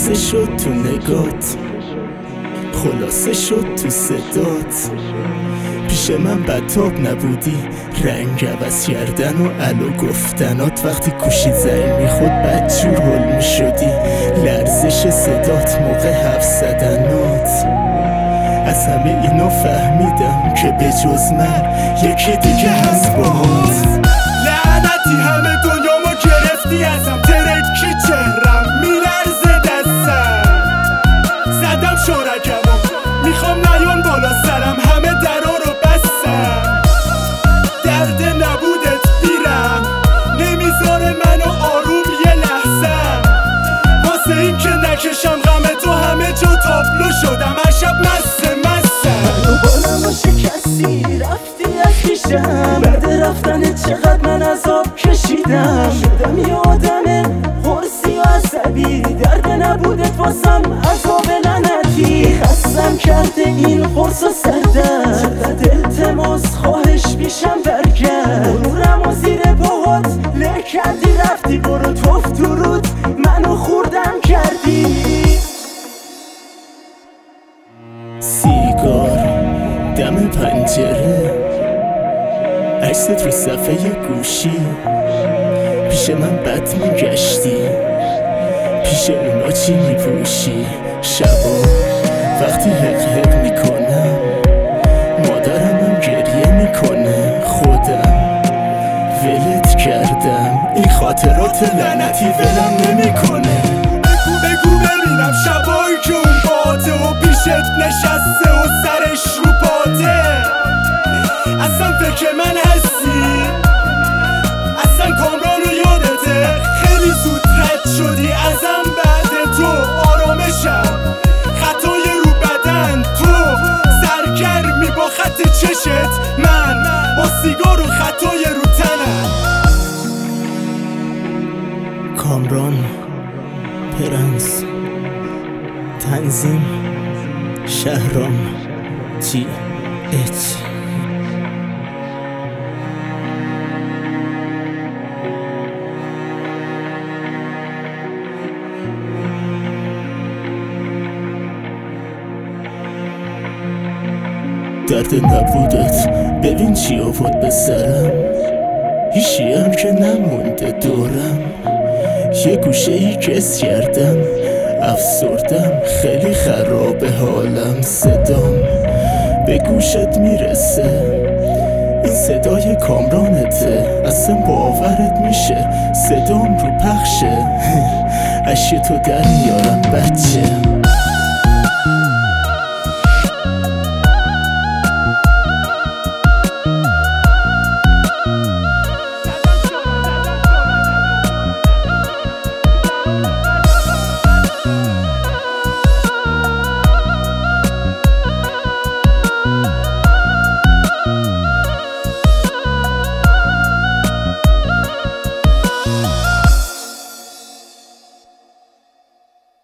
خلاصه شد تو نگات، خلاصه شد تو صدات. پیش من بدتاب نبودی، رنگ عوض کردن و الو گفتنات. وقتی گوشی زنگ میخورد بدجور هل میشدی، لرزش صدات موقع حرف زدنات. از همه اینو فهمیدم که به جز من یکی دیگه هست باهات. لعنتی همه دنیامو گرفتی ازم، ترکی چهرم میلرزه دستم. زدم شرکمو میخوام نیان بالا سرم، همه درا رو بستم. درد نبودت بیرم نمیذاره منو آروم یه لحظم. واسه این که نکشم غم تو همه جا تابلو شدم، هر شب مسته منو بالم و شکستی رفتی از پیشم. بعد رفتن چقدر من عذاب کشیدم، شدم یه آدم قرصی و عصبی. درد نبودت واسم عذاب لعنتی، خستم کرده این قرص و سردم. چقدر التماس خواهش پیشم برگرد، نورم و زیر پاهات له کردی رفتی. برو توف تو رود منو خوردم کردی. سیگار دم پنجره، عکست رو صفحه گوشی. پیش من بد میگشتی، پیش اونا چی میپوشی؟ شبا وقتی حق حق میکنم، مادرمم گریه میکنه. خودم ولت کردم، این خاطرات لعنتی ولم نمیکنه. بگو ببینم شبایی که اون باته و پیشت نشسته و سرش رو باته، اصلا فکر من هستی؟ اصلا کامران رو یادته؟ خیلی زود رد شدی ازم، بعد تو آرامشم. خطای رو بدن تو سرگرمی با خط چشت، من با سیگار و خطای رو تنم. کامران پرنس، تنظیم شهرام تی اچ. درد نبودت ببین چی آورد به سرم، هیچی هم که نمونده دورم. یه گوشه ای کس کردم، افسردم خیلی خرابه حالم. صدام به گوشت میرسه، این صدای کامرانته. اصلا باورت میشه صدام رو پخشه. اشک تو در میارم بچه.